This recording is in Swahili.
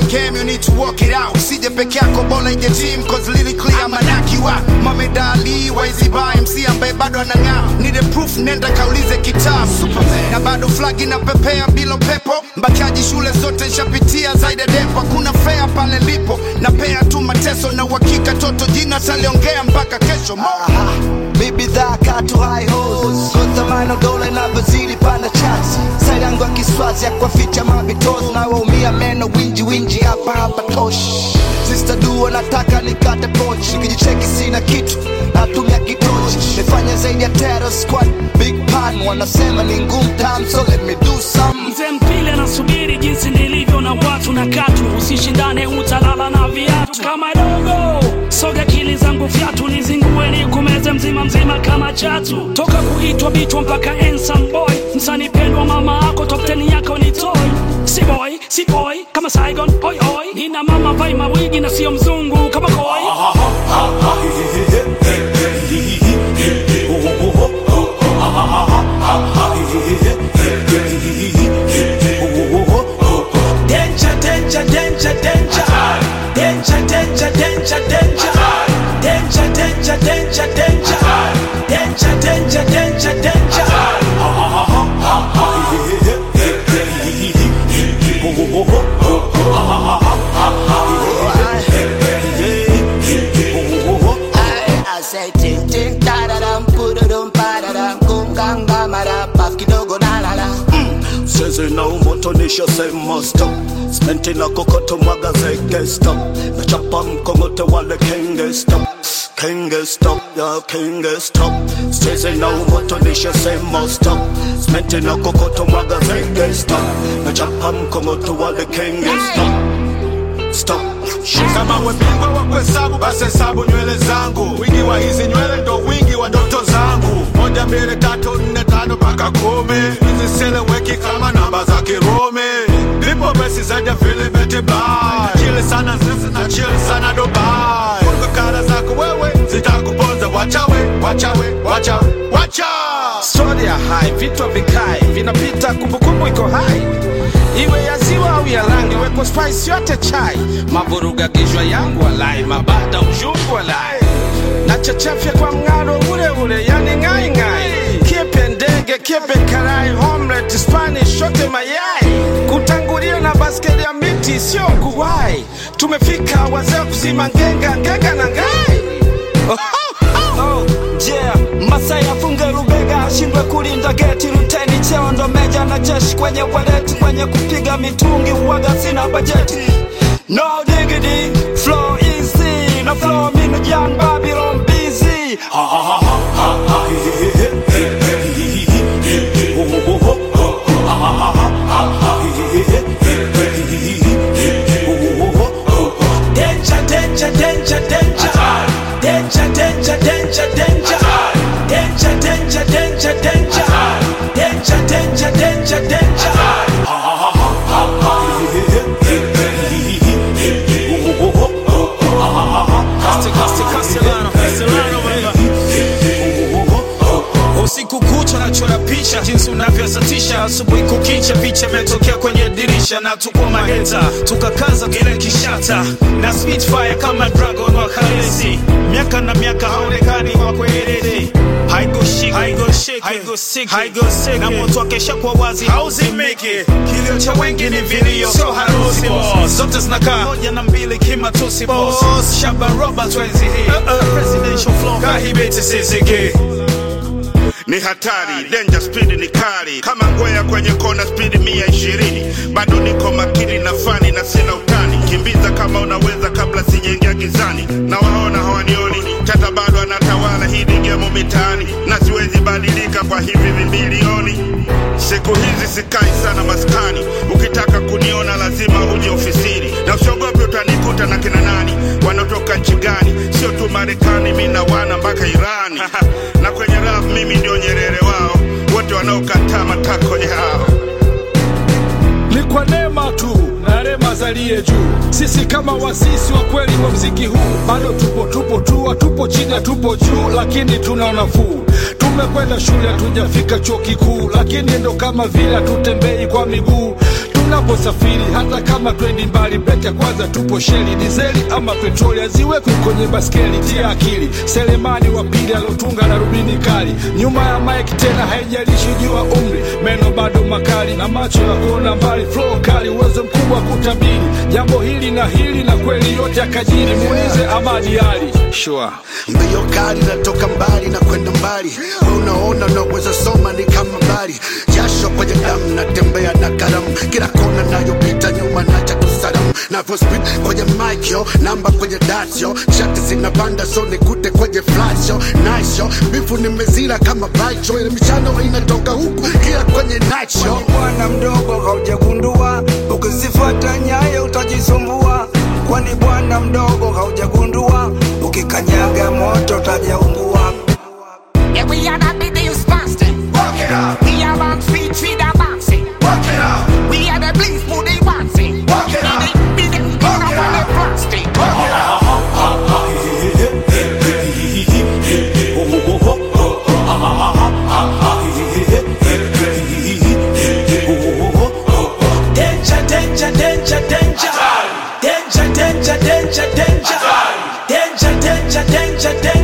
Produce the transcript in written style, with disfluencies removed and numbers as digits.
game, you need to work it out. Sije peke yako bola ije team, cause lyrically I'ma knock you out. Mohamed Ali, Waizi Ba, MC ambaye bado anang'aa. Need a proof, nenda kaulize kitabu. Superman. Na bado flag inapepea bila pepo. Mbakaji shule zote nishapitia zaidi depo. Kuna fair pale lipo, na pea tu mateso. Na uhakika toto jina taliongea mpaka kesho. Mi bidhaa katu high hos, kontamano dola inavyozidi panda charts. Side yangu ya kiswazi ya kwa ficha mabitozi. Na waumia meno winji hapa tosh. Sister duo nataka nikate pochi. Nikijicheki sina kitu, natumia kitochi. Nifanya zaidi ya terror squad, big pan. Wanasema ni ngumu time, so let me do some. Mzee mpile nasubiri jinsi nilivyo na watu na katu. Usishindane utalala na viatu. Kama dogo, soga kili zangu fiatu. Nizingue ni kumeze mzima kama chatu. Toka kuitwa bichwa mpaka handsome boy. Msani pendwa mama ako, top 10 yako ni toy. Si boy, kama Saigon, oi. Nina mama vai mawigi na sio mzungu kama koi. I say ting ting da da dum, put it on pa da dum, kum gang ga ma da, paf kidogo da la la. Sezi na umotonisha sema stop. Smenti na kokoto mwaga zeke stop. Na chapa mkongote wale kenge stop. Kenge stop, ya kenge stop. Sezi na umotonisha sema stop. Smenti na kokoto mwaga zeke stop. Na chapa mkongote wale kenge stop. Stop. Kama wepingwa wa kuhesabu, basi hesabu nywele zangu. Wingi wa hizi nywele ndo wingi wa ndoto zangu. 1, 2, 3, 4, 5 mpaka 10. Hizi seleweki kama namba za Kirome. Nipo besi zaidi ya Philibert Bayi. Chile sana sisi na chile sana Dubai. Kwa kara zako wewe zitakuponza. Wacha. Story ya hai, vitu vikai, vinapita kumbukumbu iko hai. Iwe ya ziwa au ya rangi, weko spice yote chai. Mavuruga kishwa yangu walai, mabada ushungu walai. Na chachafya kwa mngaro ule, yani ngai. Kiepe ndege, kiepe karai, omelette, Spanish, shote mayai. Kutangulia na basket ya miti, sio kuwai. Tumefika wazee kuzima ngenga na ngai. Yeah, Masai afunge rubega, ashindwe kulinda geti. Luteni cheo ndo meja na jeshi kwenye waleti. Kwenye kupiga mitungi uwaga sina bajeti. No diggity, flow easy. Na flow minu young Babylon busy. Usiku kucha nachora picha jinsi unavyosatisha. Asubuhi kukicha picha imetokea kwenye dirisha. Na tuko maheta tukakaza kile kishata. Na Spitfire kama Dragon wa Khalesi. Miaka na miaka haonekani wa kwelele. Haigo na moto wakesha kwa wazi hauzimiki. Kilio cha wengi ni vilio, sio harusi boss. Zote zinakaa 1 na 2 kimatusi boss. Shaban Robert wenzi hii presidential flow kahibete siziki. Ni hatari, danger speed ni kali. Kama ngwea kwenye kona speed 120. Bado niko makini na fani na sina utani. Kimbiza kama unaweza kabla sijaingia gizani. Na waona hawanioni, tata bado anatawala hii game mitaani. Na siwezi badilika kwa hivi milioni. Siku hizi sikai sana maskani. Ukitaka kuniona lazima uje ofisini. Na usiogope utanikuta na kina nani. Wanatoka nchi gani? Sio tu Marekani, mimi na wana mpaka Irani. Na kwenye rap mimi ndio Nyerere wao. Wote wanaokataa matako yao. Ni kwa neema tu na rema zalie juu. Sisi kama wasisi wa kweli wa mziki huu. Bado tupo chini tupo juu. Lakini tuna nafuu. Tumekwenda shule hatujafika chuo kikuu. Lakini ndo kama vile tutembei kwa miguu. Tuna tunaposafiri, hata kama twendi mbali, breki ya kwanza tupo sheli, dizeli ama petroli haziwekwi kwenye baskeli. Tia akili, Selemani wa pili alotunga na rubini kali, nyuma ya mike tena haijalishi jua umri, meno bado makali na macho ya kuona mbali, flow kali, uwezo mkubwa kutabiri jambo hili na hili, na kweli yote akajiri. Muulize Amadi Ali. Sure. Mbio kali natoka mbali na kwenda mbali, unaona unaweza soma ni kama mbali, jasho kwenye damu natembea na kalamu, kila kona nayopita nyuma nacha kusalamu, navyo speed kwenye mic yo, namba kwenye dash yo, shati zinapanda so nikute kwenye flash yo, nice yo, bifu nimezila kama bite yo, ile michano inatoka huku kila kwenye night yo. Bwana mdogo haujagundua, ukisifuata nyayo utajisumbua. Kwani bwana mdogo haujagundua, ukikanyaga moto utajaungua. Yeah, we are not the news fasting. Walk it out. We are on speed, feed our boxing. Walk it out. We are the bleeds, who they want it. Walk it out. Be the king of all the frosty. Walk it out. Danger, danger, danger, danger. Danger, danger, danger, danger. Danger, danger, danger, danger.